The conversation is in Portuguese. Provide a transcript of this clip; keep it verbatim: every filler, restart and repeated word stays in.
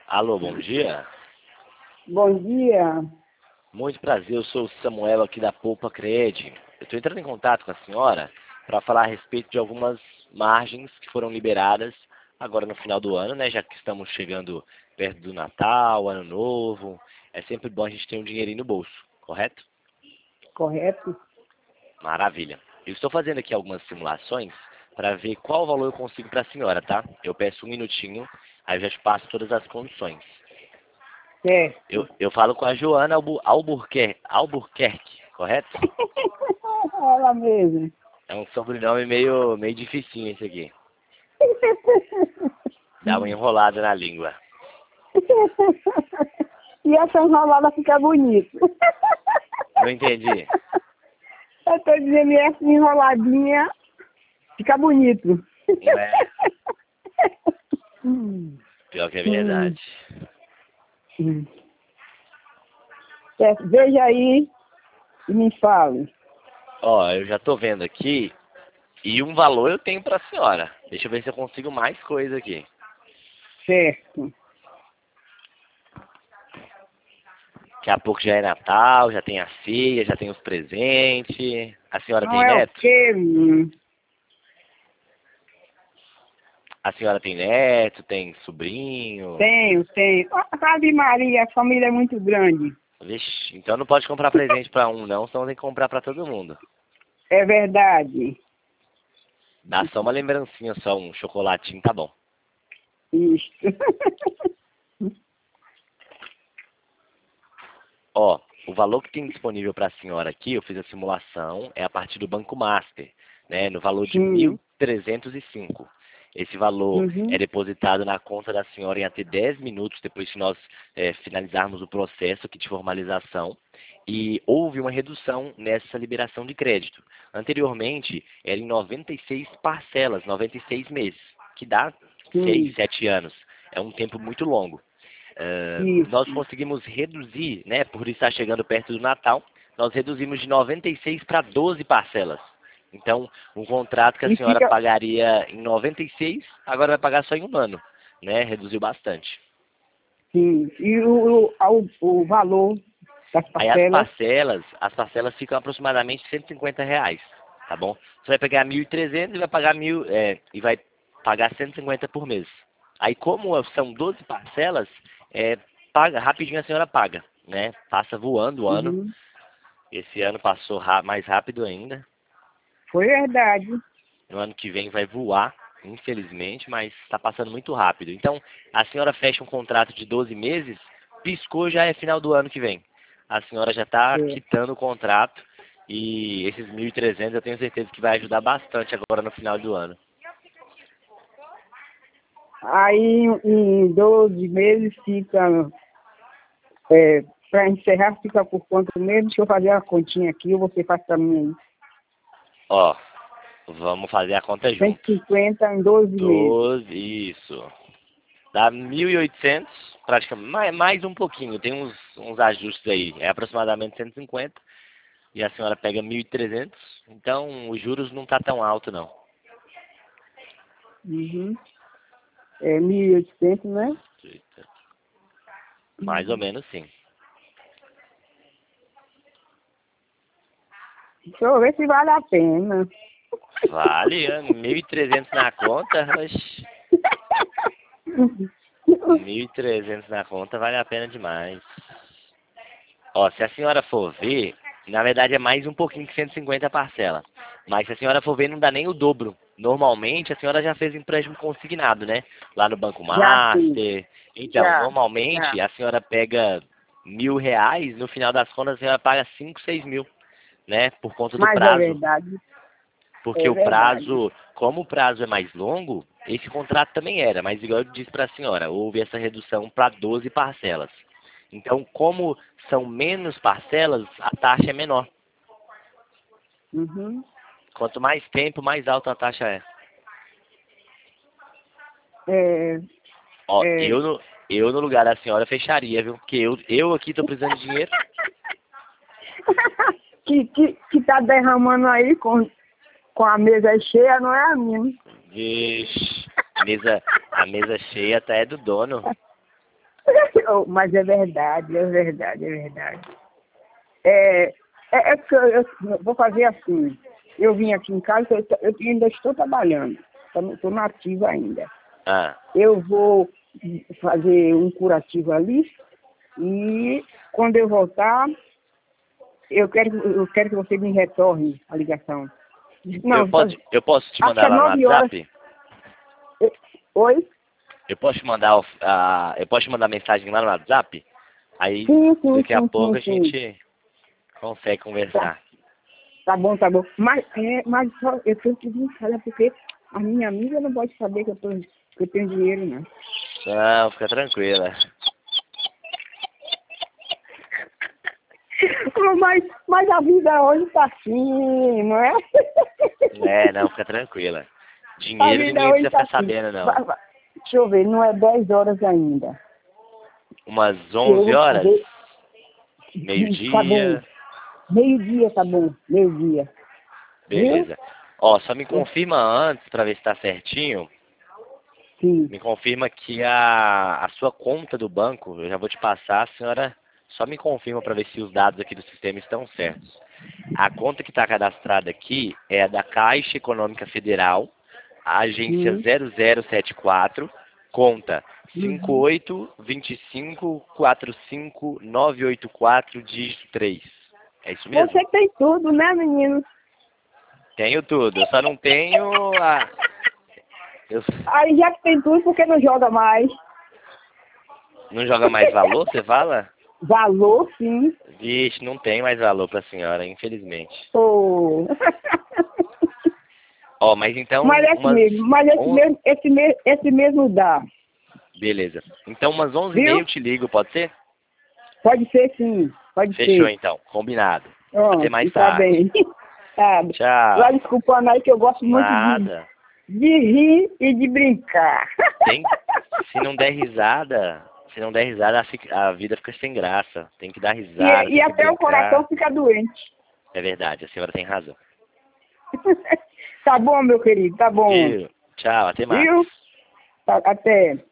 Alô, bom dia. Bom dia. Muito prazer, eu sou o Samuel aqui da Poupa Cred. Eu estou entrando em contato com a senhora para falar a respeito de algumas margens que foram liberadas agora no final do ano, né? Já que estamos chegando perto do Natal, Ano Novo. É sempre bom a gente ter um dinheirinho no bolso, correto? Correto? Maravilha. Eu estou fazendo aqui algumas simulações para ver qual valor eu consigo para a senhora, tá? Eu peço um minutinho, aí eu já te passo todas as condições. Certo. Eu, eu falo com a Joana Albu, Albuquerque, Albuquerque, correto? Ela mesmo. É um sobrenome meio, meio dificinho esse aqui. Dá uma enrolada na língua. E essa enrolada fica bonita. Não entendi. Eu tô dizendo, e essa enroladinha fica bonito. Não é? Pior que é verdade. Hum. Certo, veja aí e me fale. Ó, eu já tô vendo aqui e um valor eu tenho pra senhora. Deixa eu ver se eu consigo mais coisa aqui. Certo. Daqui a pouco já é Natal, já tem a ceia, já tem os presentes. A senhora Não tem é o neto? quê? hum? A senhora tem neto, tem sobrinho? Tenho, tenho. Ave Maria, a família é muito grande. Vixe, então não pode comprar presente pra um não, senão tem que comprar pra todo mundo. É verdade. Dá só uma lembrancinha, só um chocolatinho, tá bom. Isso. Ó, o valor que tem disponível para a senhora aqui, eu fiz a simulação, é a partir do Banco Master, né, no valor de Sim. mil trezentos e cinco. Esse valor Uhum. é depositado na conta da senhora em até dez minutos depois que nós é, finalizarmos o processo aqui de formalização. E houve uma redução nessa liberação de crédito. Anteriormente, era em noventa e seis parcelas, noventa e seis meses, que dá seis, Sim. sete anos. É um tempo muito longo. Uh, nós Isso. conseguimos reduzir, né, por estar chegando perto do Natal, nós reduzimos de noventa e seis para doze parcelas. Então, um contrato que a E senhora fica. pagaria em noventa e seis, agora vai pagar só em um ano, né? Reduziu bastante. Sim. E o, o, o, o valor das Aí as parcelas? parcelas, as parcelas ficam aproximadamente cento e cinquenta reais, tá bom? Você vai pegar mil e trezentos e vai pagar mil, é, e vai pagar cento e cinquenta por mês. Aí como são doze parcelas, é, paga, rapidinho a senhora paga, né? Passa voando o ano. Uhum. Esse ano passou ra- mais rápido ainda. Foi verdade. No ano que vem vai voar, infelizmente, mas está passando muito rápido. Então, a senhora fecha um contrato de doze meses, piscou já é final do ano que vem. A senhora já está É. quitando o contrato e esses mil e trezentos eu tenho certeza que vai ajudar bastante agora no final do ano. Aí em doze meses fica. É, para encerrar, fica por quanto mesmo? Deixa eu fazer a continha aqui, ou você faz para mim aí. Ó, vamos fazer a conta cento junto. e cinquenta em doze meses. doze, isso. Dá mil e oitocentos, praticamente, mais, mais um pouquinho, tem uns, uns ajustes aí. É aproximadamente cento e cinquenta. E a senhora pega mil e trezentos, então os juros não tá tão alto não. Uhum. É mil e oitocentos, né? Eita. Mais ou menos sim. Deixa eu ver se vale a pena. Vale, é, mil e trezentos na conta, oxi. mil e trezentos na conta vale a pena demais. Ó, se a senhora for ver, na verdade é mais um pouquinho que cento e cinquenta a parcela. Mas se a senhora for ver, não dá nem o dobro. Normalmente, a senhora já fez empréstimo consignado, né? Lá no Banco Já fiz, Master. Então, já, normalmente, já. a senhora pega mil reais, no final das contas, a senhora paga cinco, seis mil, né? Por conta do Mas é prazo. verdade, Porque é o verdade. prazo, como o prazo é mais longo, esse contrato também era. Mas, igual eu disse para a senhora, houve essa redução para doze parcelas. Então, como são menos parcelas, a taxa é menor. Uhum. Quanto mais tempo, mais alta a taxa é. É, Ó, é. eu no, eu no lugar da senhora fecharia, viu? Porque eu, eu aqui tô precisando de dinheiro. que, que, que tá derramando aí com, com a mesa cheia, não é a minha. Vixe, mesa, a mesa cheia até é do dono. oh, mas é verdade, é verdade, é verdade. É, é, é que eu, eu vou fazer assim. Eu vim aqui em casa, eu, eu ainda estou trabalhando. Estou nativa ainda. Ah, Eu vou fazer um curativo ali e quando eu voltar, eu quero, eu quero que você me retorne a ligação. Não, eu, posso, eu posso te acho que mandar é lá no nove horas. WhatsApp? Oi? Eu posso te mandar, o- a, eu posso te mandar mensagem lá no WhatsApp? Aí Sim, sim, daqui a sim, pouco sim, a sim. gente consegue Tá, conversar. tá bom, tá bom. Mas, é, mas só, eu tenho que vir falar porque a minha amiga não pode saber que eu, tô, que eu tenho dinheiro, né? Não, fica tranquila. Mas, mas a vida hoje tá assim, não é? É, não, fica tranquila. A Dinheiro vida ninguém hoje precisa tá ficar assim. sabendo, não. Vai, vai. Deixa eu ver, não é dez horas ainda. Umas Eu onze vou horas? fazer. Tá bom. Meio-dia? Meio-dia, tá bom. Meio-dia. Viu? Beleza. Ó, só me confirma antes, pra ver se tá certinho. Sim. Me confirma que a, a sua conta do banco, eu já vou te passar, a senhora só me confirma para ver se os dados aqui do sistema estão certos. A conta que está cadastrada aqui é a da Caixa Econômica Federal, a agência Hum. zero zero sete quatro, conta cinco Uhum. oito dois cinco quatro cinco nove oito quatro, dígito três. É isso mesmo? Você tem tudo, né, menino? Tenho tudo, eu só não tenho a... Eu... Aí já que tem tudo, por que não joga mais? Não joga mais valor, você fala? Valor, sim. Vixe, não tem mais valor para a senhora, infelizmente. Oh. Ó, mas então, Mas esse umas... mesmo, mas esse on- mesmo, esse, me, esse mesmo dá. Beleza. Então, umas onze e meia Viu? eu te ligo, pode ser? Pode ser, sim. Pode Fechou, ser. então. Combinado. Até Ó, mais e tá tarde. bem. Tá. Vai Tchau. desculpando aí que eu gosto muito de, Nada. de rir e de brincar. Tem... Se não der risada, se não der risada, a fi- a vida fica sem graça. Tem que dar risada, E, e tem que até o coração brincar. fica doente. É verdade, a senhora tem razão. Tá bom, meu querido, tá bom. Viu? Tchau, até mais. Viu? Tá- até.